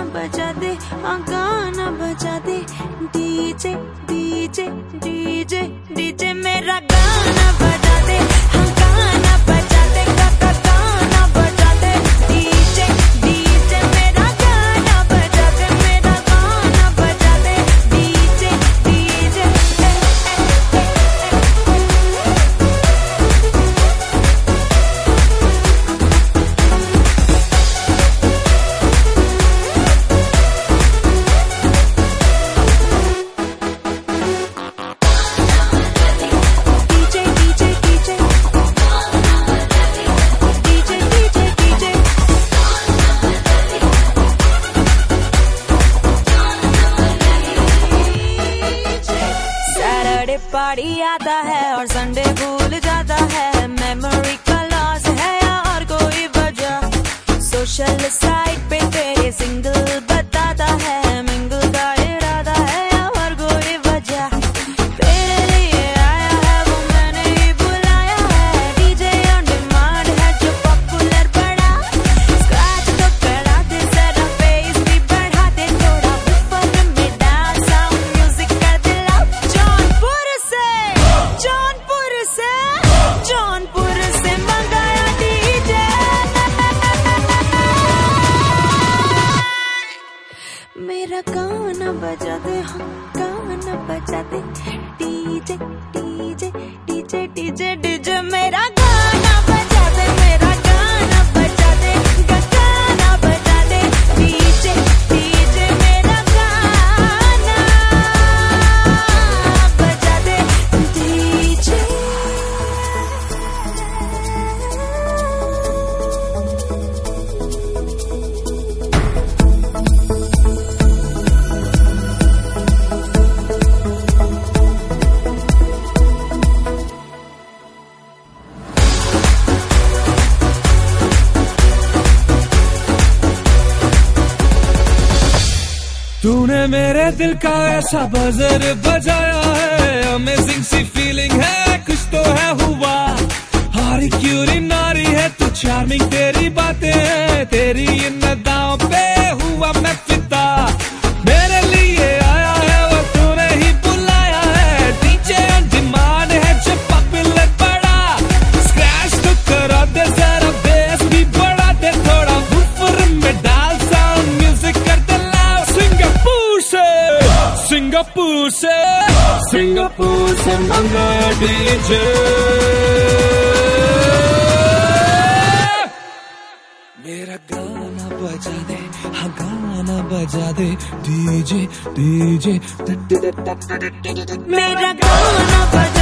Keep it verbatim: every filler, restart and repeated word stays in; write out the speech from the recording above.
गाना बजा दे, हाँ गाना बजा दे। डीजे डीजे डीजे डीजे मेरा गाना बजा दे, हाँ गाना बजा दे, गाना गाना बजा दे। डीजे डीजे मेरा गाना बजा दे, मेरा गाना बजा दे। डीजे डीजे पार्टी आता है और संडे भूल जाता है। मेमोरी का लॉस है या और कोई वजह। सोशल साइट पे तेरे सिंगल बताता है। मिंगल का इरादा है या और कोई वजह। तेरे लिए आया है वो मैंने ही बुलाया है। डीजे ऑन डिमांड है जो पॉपुलर बड़ा। स्क्रैच तो करा दे जरा, बेस भी बढ़ा दे थोड़ा। ऊपर में डांस साउंड म्यूजिक कर दे लाउड। जौनपुर से जौनपुर से जौनपुर से मंगाया डीजे। मेरा गाना बजा दे, हाँ गाना बजा दे। DJ DJ DJ DJ DJ मेरा गाना बजा दे, मेरा गाना बजा दे, गाना बजा दे। डीजे डीजे मेरा गाना बजा दे। डीजे तूने मेरे दिल का ऐसा बजर बजाया है। अमेजिंग सी फीलिंग है, कुछ तो है हुआ। हारी क्यूरी नारी है तू, चार्मिंग तेरी बातें हैं। तेरी इन अदाओं पे हुआ मैं फिदा। मेरे लिए आया है वो तूने ही बुलाया है। डीजे ऑन डिमांड है जो पॉपुलर बड़ा। स्क्रैच तो करा दे जरा, बेस भी बढ़ा दे थोड़ा। ऊपर में डाल साउंड म्यूजिक कर दे लाउड। सिंगापुर से सिंगापुर से सिंगापुर से मंगाया डीजे। मेरा गाना बजा दे, हाँ गाना बजा दे। डीजे डीजे मेरा गाना बजा